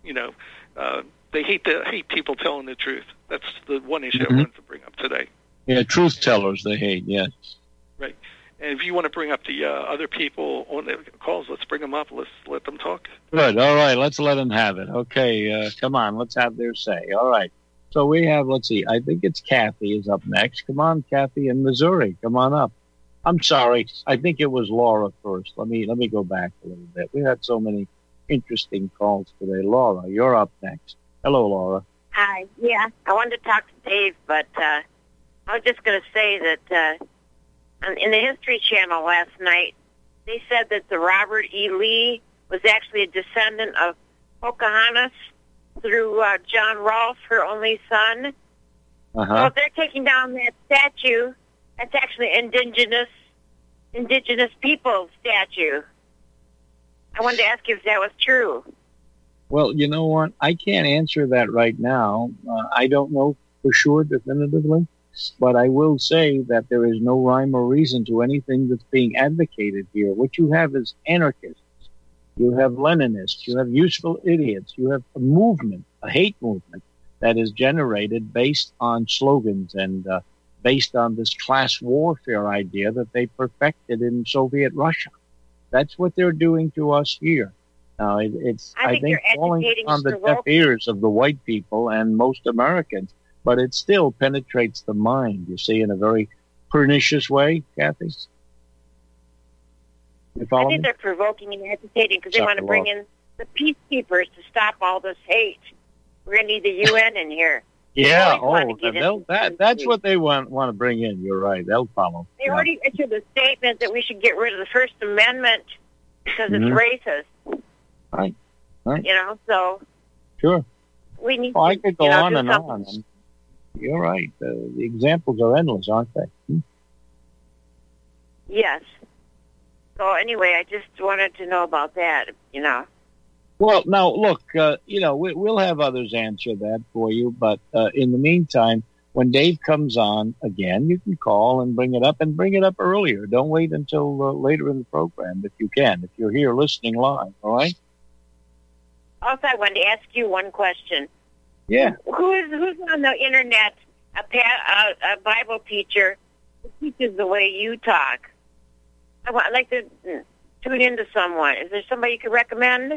They hate people telling the truth. That's the one issue I wanted to bring up today. Yeah, truth tellers they hate, yes. Right. And if you want to bring up the other people on the calls, let's bring them up. Let's let them talk. Good. All right, let's let them have it. Okay, come on, let's have their say. All right. So we have, let's see, I think it's Kathy is up next. Come on, Kathy in Missouri. Come on up. I'm sorry. I think it was Laura first. Let me go back a little bit. We had so many interesting calls today. Laura, you're up next. Hello, Laura. Hi. Yeah, I wanted to talk to Dave, but I was just going to say that in the History Channel last night, they said that the Robert E. Lee was actually a descendant of Pocahontas through John Rolfe, her only son. So if they're taking down that statue, that's actually indigenous people's statue. I wanted to ask you if that was true. Well, you know what? I can't answer that right now. I don't know for sure definitively, but I will say that there is no rhyme or reason to anything that's being advocated here. What you have is anarchists. You have Leninists. You have useful idiots. You have a movement, a hate movement that is generated based on slogans and based on this class warfare idea that they perfected in Soviet Russia. That's what they're doing to us here. Now, it's, I think falling on the deaf ears of the white people and most Americans, but it still penetrates the mind, you see, in a very pernicious way, Kathy. I think they're provoking and agitating because they want to bring in the peacekeepers to stop all this hate. We're going to need the UN in here. Yeah, that's what they want to bring in. You're right. They'll follow. They already issued a statement that we should get rid of the First Amendment because it's racist. Right. So sure. We need. I could go on and something. on. And you're right. The examples are endless, aren't they? Yes. So anyway, I just wanted to know about that. Well, now look, we'll have others answer that for you. But in the meantime, when Dave comes on again, you can call and bring it up earlier. Don't wait until later in the program if you can. If you're here listening live, all right. Also, I wanted to ask you one question. Yeah. Who's on the internet? A Bible teacher who teaches the way you talk. I'd like to tune into someone. Is there somebody you could recommend?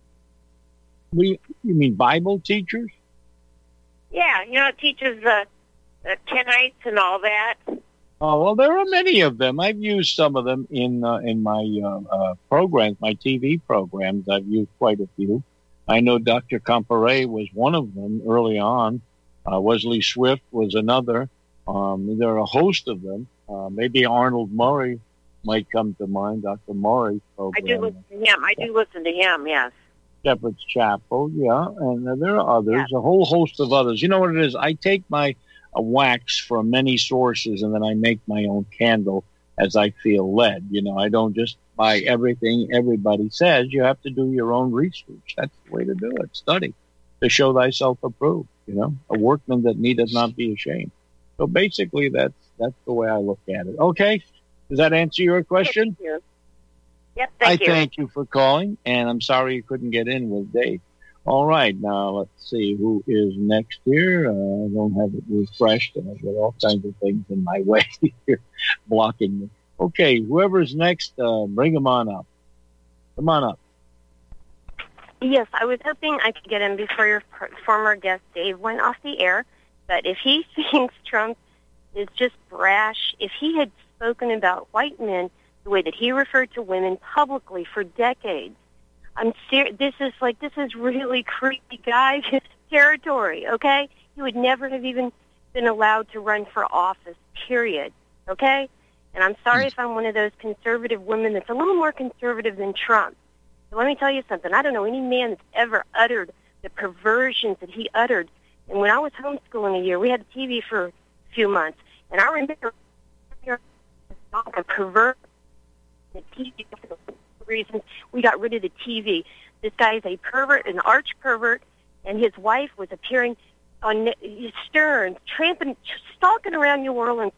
You mean Bible teachers? Yeah, it teaches the Kenites and all that. Oh, well, there are many of them. I've used some of them in my programs, my TV programs. I've used quite a few. I know Dr. Comparet was one of them early on. Wesley Swift was another. There are a host of them. Maybe Arnold Murray might come to mind, Dr. Murray's program. I do listen to him, yes. Shepherd's Chapel, yeah. And there are others, a whole host of others. You know what it is? I take my wax from many sources and then I make my own candle as I feel led. I don't just buy everything everybody says. You have to do your own research. That's the way to do it. Study to show thyself approved, a workman that needeth not be ashamed. So basically that's the way I look at it. Okay. Does that answer your question? Thank you. Yep, thank you. Thank you for calling, and I'm sorry you couldn't get in with Dave. All right, now let's see who is next here. I don't have it refreshed, and I've got all kinds of things in my way here blocking me. Okay, whoever's next, bring them on up. Come on up. Yes, I was hoping I could get in before your former guest Dave went off the air, but if he thinks Trump is just brash, if he had spoken about white men the way that he referred to women publicly for decades, I'm serious. This is really creepy guy territory, okay? He would never have even been allowed to run for office, period, okay? And I'm sorry if I'm one of those conservative women that's a little more conservative than Trump. But let me tell you something. I don't know any man that's ever uttered the perversions that he uttered. And when I was homeschooling a year, we had TV for a few months. And I remember a pervert the TV for the reasons we got rid of the TV. This guy is a pervert, an arch pervert, and his wife was appearing on Stern, stalking around New Orleans,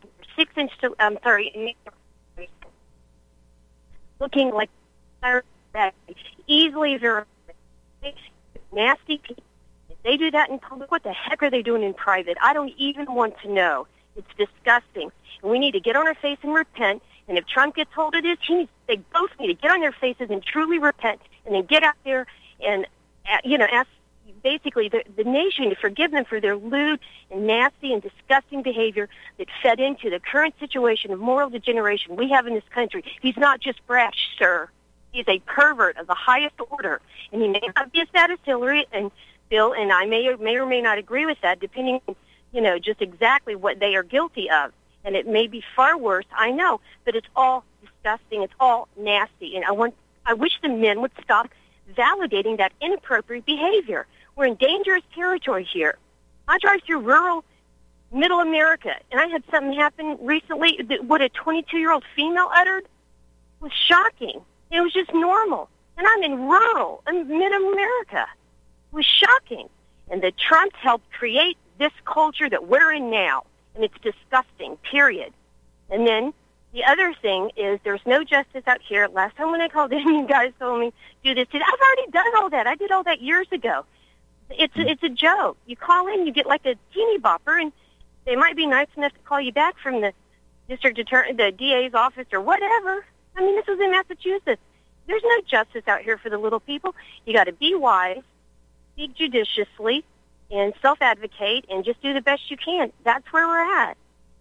looking like easily very nasty people. If they do that in public, what the heck are they doing in private? I don't even want to know. It's disgusting. And we need to get on our face and repent. And if Trump gets hold of this, they both need to get on their faces and truly repent, and then get out there and, ask basically the nation to forgive them for their lewd and nasty and disgusting behavior that fed into the current situation of moral degeneration we have in this country. He's not just brash, sir. He's a pervert of the highest order, and he may not be as bad as Hillary and Bill, and I may or may not agree with that, depending on, just exactly what they are guilty of. And it may be far worse, I know, but it's all disgusting. It's all nasty, and I wish the men would stop validating that inappropriate behavior. We're in dangerous territory here. I drive through rural middle America, and I had something happen recently that what a 22-year-old female uttered was shocking. It was just normal. And I'm in rural mid-America. It was shocking. And the Trump helped create this culture that we're in now, and it's disgusting, period. And then the other thing is there's no justice out here. Last time when I called in, you guys told me, do this. I've already done all that. I did all that years ago. It's a joke. You call in, you get like a teeny bopper, and they might be nice enough to call you back from the district attorney, the DA's office or whatever. I mean, this was in Massachusetts. There's no justice out here for the little people. You got to be wise, speak judiciously, and self-advocate, and just do the best you can. That's where we're at.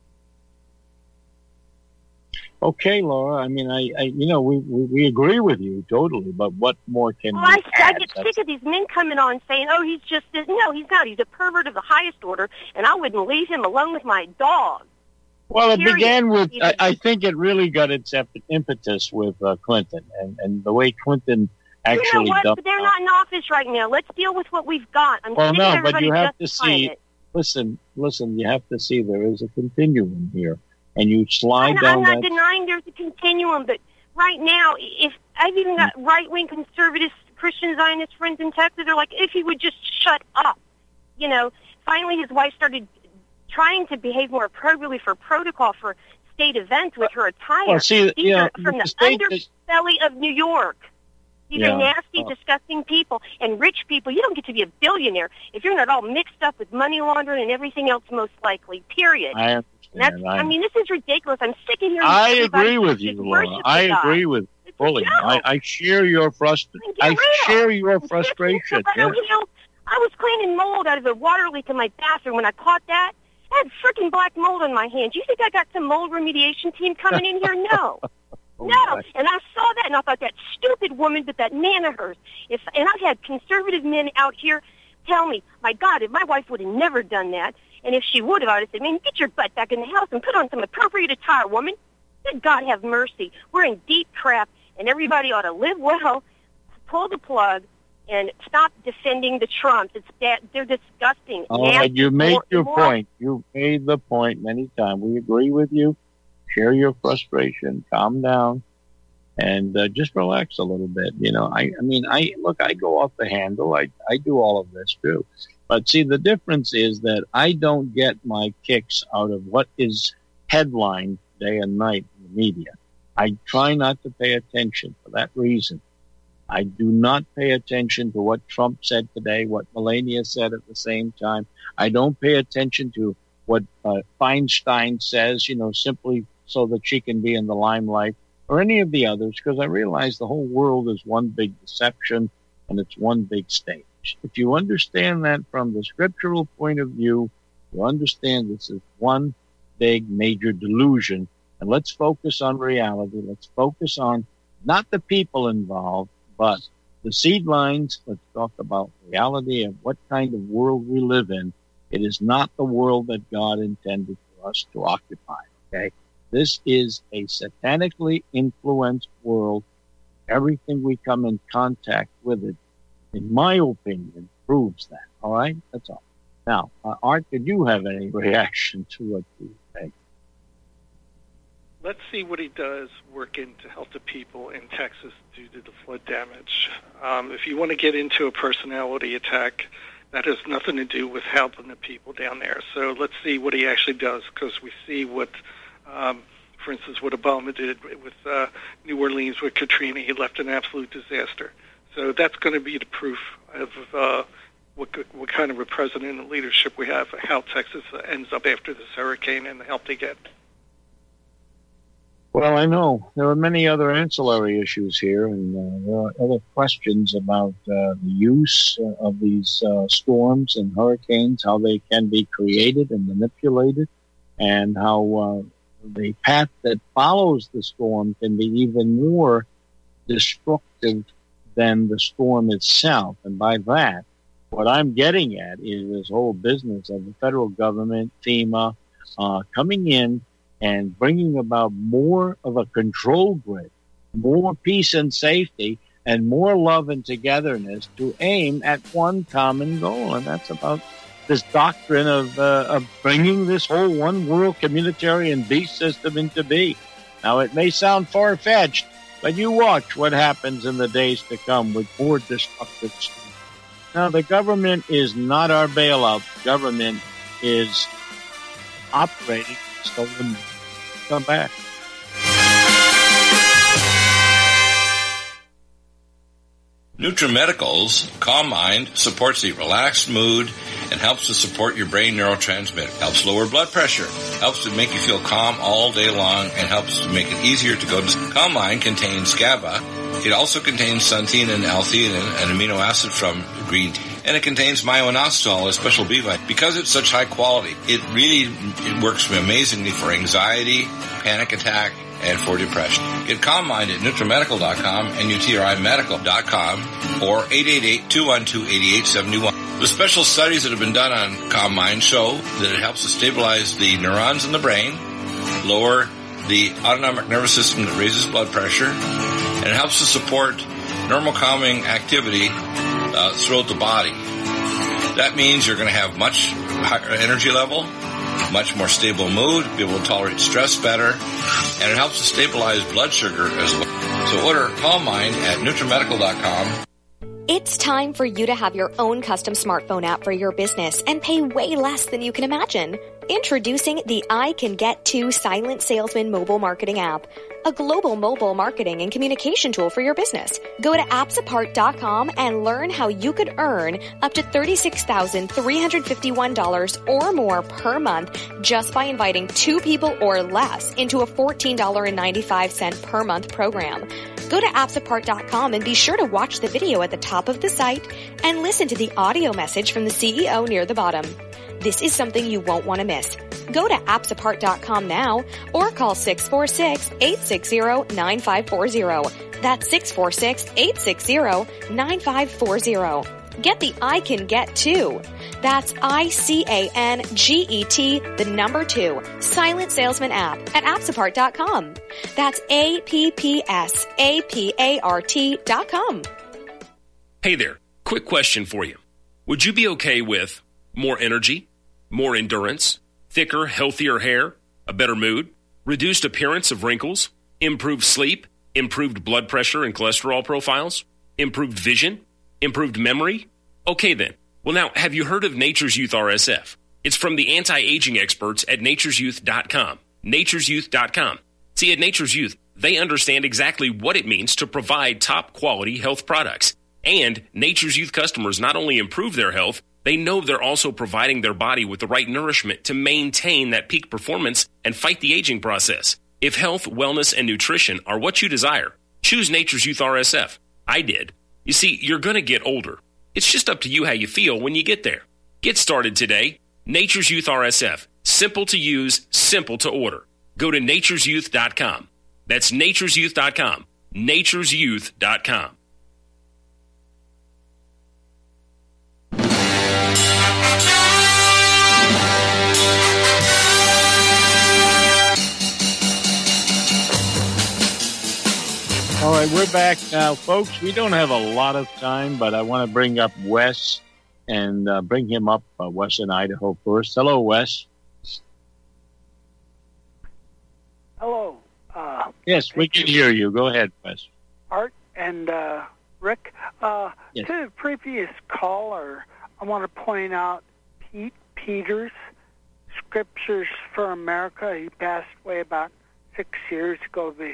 Okay, Laura. I mean, we agree with you totally, but what more can we I add? get sick of these men coming on saying, "Oh, he's just this." No, he's not. He's a pervert of the highest order, and I wouldn't leave him alone with my dog. Well, it began with, I think it really got its impetus with Clinton, and the way Clinton actually You know what? dumped But they're not in office right now. Let's deal with what we've got. I'm Well, sick of no, but everybody you have to justifying see, it. listen, you have to see there is a continuum here, and you slide I'm down not that. denying there's a continuum, but right now, if I've even got right-wing conservative Christian Zionist friends in Texas, they're like, if he would just shut up. Finally his wife started trying to behave more appropriately for protocol for state events with her attire. Well, see, These are the from the state underbelly of New York. These Yeah. are nasty, disgusting people. And rich people, you don't get to be a billionaire if you're not all mixed up with money laundering and everything else, most likely, period. I understand. I mean, this is ridiculous. I'm sick of hearing I everybody agree with you, just Laura. worship I the guy. agree with you fully. I share your frustration. Get real. Share your frustration. I was cleaning mold out of a water leak in my bathroom. When I caught that, I had freaking black mold on my hands. You think I got some mold remediation team coming in here? No. No. And I saw that, and I thought, that stupid woman with that man of hers. And I've had conservative men out here tell me, my God, if my wife would have never done that, and if she would have, I would have said, man, get your butt back in the house and put on some appropriate attire, woman. Good God have mercy. We're in deep crap, and everybody ought to live well, pull the plug, and stop defending the Trumps. They're disgusting. All right, you made your point. You made the point many times. We agree with you. Share your frustration. Calm down, and just relax a little bit. I go off the handle. I do all of this too. But see, the difference is that I don't get my kicks out of what is headlined day and night in the media. I try not to pay attention for that reason. I do not pay attention to what Trump said today, what Melania said at the same time. I don't pay attention to what Feinstein says, simply so that she can be in the limelight, or any of the others, because I realize the whole world is one big deception and it's one big stage. If you understand that from the scriptural point of view, you understand this is one big major delusion. And let's focus on reality. Let's focus on not the people involved, but the seed lines. Let's talk about reality of what kind of world we live in. It is not the world that God intended for us to occupy, okay? This is a satanically influenced world. Everything we come in contact with it, in my opinion, proves that, all right? That's all. Now, Art, did you have any reaction to what you say? let's see what he does working to help the people in Texas due to the flood damage. If you want to get into a personality attack, that has nothing to do with helping the people down there. So let's see what he actually does, because we see what, for instance, what Obama did with New Orleans with Katrina. He left an absolute disaster. So that's going to be the proof of what kind of a president and leadership we have, how Texas ends up after this hurricane and the help they get. Well, I know there are many other ancillary issues here, and there are other questions about the use of these storms and hurricanes, how they can be created and manipulated, and how the path that follows the storm can be even more destructive than the storm itself. And by that, what I'm getting at is this whole business of the federal government, FEMA, coming in and bringing about more of a control grid, more peace and safety, and more love and togetherness to aim at one common goal. And that's about this doctrine of bringing this whole one world communitarian beast system into being. Now, it may sound far-fetched, but you watch what happens in the days to come with more destructive stuff. Now, the government is not our bailout. The government is operating stolen. Come back. NutriMedical's Calm Mind supports the relaxed mood and helps to support your brain neurotransmitter. Helps lower blood pressure. Helps to make you feel calm all day long and helps to make it easier to go to sleep. Calm Mind contains GABA. It also contains xanthine and L-theanine, an amino acid from green tea. And it contains myo-inositol, a special B vitamin. Because it's such high quality, it works amazingly for anxiety, panic attack, and for depression. Get Calm Mind at NutriMedical.com and NutriMedical.com or 888-212-8871. The special studies that have been done on Calm Mind show that it helps to stabilize the neurons in the brain, lower the autonomic nervous system that raises blood pressure, and it helps to support normal calming activity throughout the body. That means you're going to have much higher energy level, much more stable mood, be able to tolerate stress better, and it helps to stabilize blood sugar as well. So order Calm Mind at NutriMedical.com. It's time for you to have your own custom smartphone app for your business and pay way less than you can imagine. Introducing the I Can Get To Silent Salesman mobile marketing app, a global mobile marketing and communication tool for your business. Go to appsapart.com and learn how you could earn up to $36,351 or more per month just by inviting 2 people or less into a $14.95 per month program. Go to appsapart.com and be sure to watch the video at the top of the site and listen to the audio message from the CEO near the bottom. This is something you won't want to miss. Go to appsapart.com now or call 646-860-9540. That's 646-860-9540. Get the I Can Get To. That's ICANGET, the number 2, Silent Salesman app at appsapart.com. That's APPSAPART.com. Hey there, quick question for you. Would you be okay with more energy, more endurance, thicker, healthier hair, a better mood, reduced appearance of wrinkles, improved sleep, improved blood pressure and cholesterol profiles, improved vision, improved memory? Okay then. Well now, have you heard of Nature's Youth RSF? It's from the anti-aging experts at nature'syouth.com. Nature'syouth.com. See, at Nature's Youth, they understand exactly what it means to provide top quality health products. And Nature's Youth customers not only improve their health, they know they're also providing their body with the right nourishment to maintain that peak performance and fight the aging process. If health, wellness, and nutrition are what you desire, choose Nature's Youth RSF. I did. You see, you're going to get older. It's just up to you how you feel when you get there. Get started today. Nature's Youth RSF. Simple to use, simple to order. Go to nature'syouth.com. That's nature'syouth.com. nature'syouth.com. All right, we're back now, folks. We don't have a lot of time, but I want to bring up Wes and bring him up, Wes in Idaho first. Hello, Wes. Hello. Yes, we can hear you. Go ahead, Wes. Art and Rick, Yes. to the previous caller, I want to point out Pete Peters, Scriptures for America. He passed away about 6 years ago, but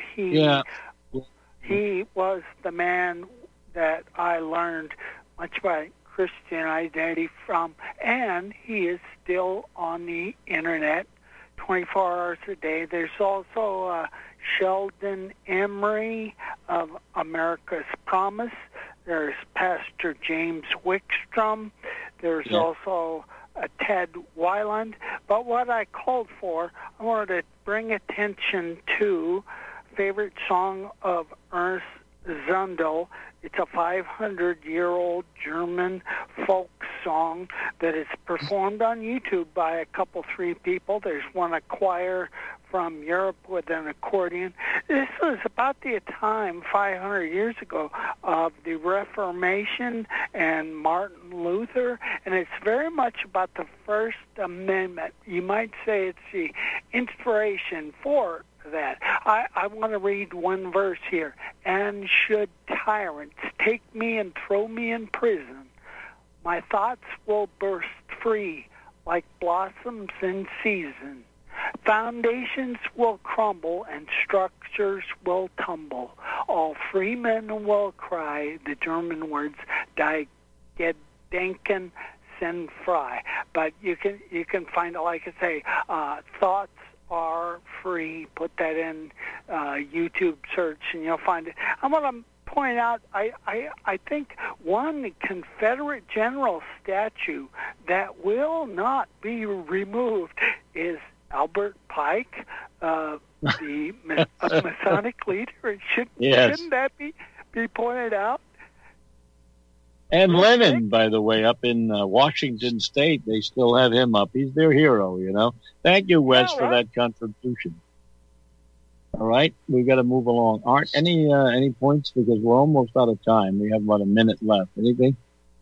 he was the man that I learned much about Christian identity from, and he is still on the internet 24 hours a day. There's also Sheldon Emery of America's Promise. There's Pastor James Wickstrom. There's also Ted Weiland. But what I called for, I wanted to bring attention to favorite song of Ernst Zundel. It's a 500-year-old German folk song that is performed on YouTube by three people. There's a choir from Europe with an accordion. This was about the time, 500 years ago, of the Reformation and Martin Luther, and it's very much about the First Amendment. You might say it's the inspiration for that. I want to read one verse here. And should tyrants take me and throw me in prison, my thoughts will burst free like blossoms in season. Foundations will crumble and structures will tumble. All free men will cry the German words Die Gedenken sind frei. But you can find it, like I say, thoughts are free. Put that in YouTube search and you'll find it. I want to point out, I think one Confederate general statue that will not be removed is Albert Pike, the Masonic leader. Shouldn't that be pointed out? And Lenin, by the way, up in Washington State, they still have him up. He's their hero, you know. Thank you, Wes, for that contribution. All right, we've got to move along. Art, any points? Because we're almost out of time. We have about a minute left. Anything?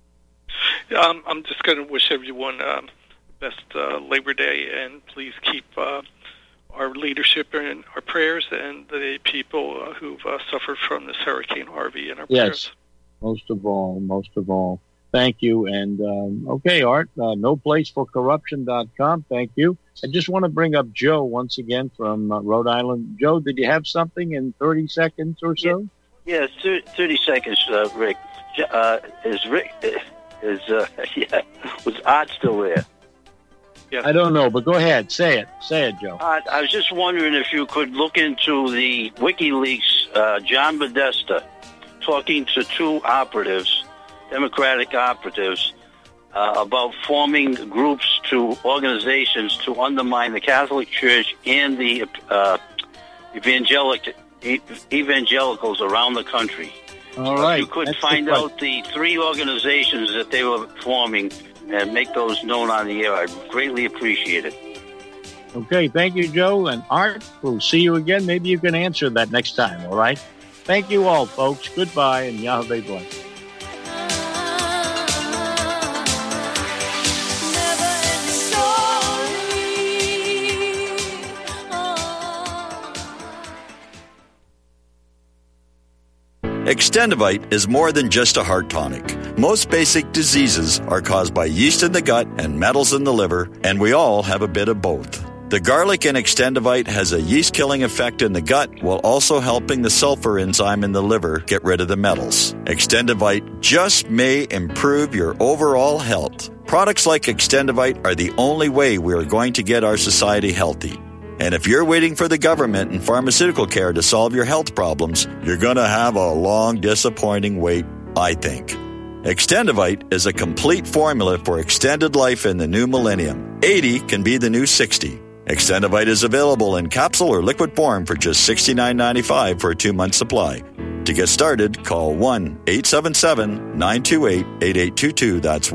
I'm just going to wish everyone best Labor Day, and please keep our leadership in our prayers and the people who've suffered from this Hurricane Harvey in our prayers. Most of all. Thank you. And, okay, Art, noplaceforcorruption.com. Thank you. I just want to bring up Joe once again from Rhode Island. Joe, did you have something in 30 seconds or so? Yeah, 30 seconds, Rick. Was Art still there? Yeah. I don't know, but go ahead. Say it, Joe. I was just wondering if you could look into the WikiLeaks, John Podesta, talking to two operatives, Democratic operatives, about forming groups organizations to undermine the Catholic Church and the evangelicals around the country. All right. If you could find out the three organizations that they were forming and make those known on the air, I'd greatly appreciate it. Okay, thank you, Joe. And Art, we'll see you again. Maybe you can answer that next time, all right? Thank you all, folks. Goodbye, and Yahweh bless. Extendivite is more than just a heart tonic. Most basic diseases are caused by yeast in the gut and metals in the liver, and we all have a bit of both. The garlic in Extendivite has a yeast-killing effect in the gut while also helping the sulfur enzyme in the liver get rid of the metals. Extendivite just may improve your overall health. Products like Extendivite are the only way we are going to get our society healthy. And if you're waiting for the government and pharmaceutical care to solve your health problems, you're going to have a long, disappointing wait, I think. Extendivite is a complete formula for extended life in the new millennium. 80 can be the new 60. Extendivite is available in capsule or liquid form for just $69.95 for a 2-month supply. To get started, call 1-877-928-8822. That's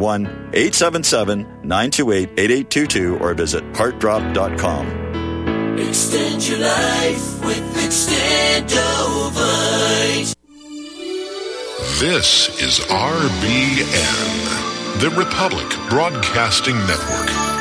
1-877-928-8822 or visit heartdrop.com. Extend your life with Extendovite. This is RBN, the Republic Broadcasting Network.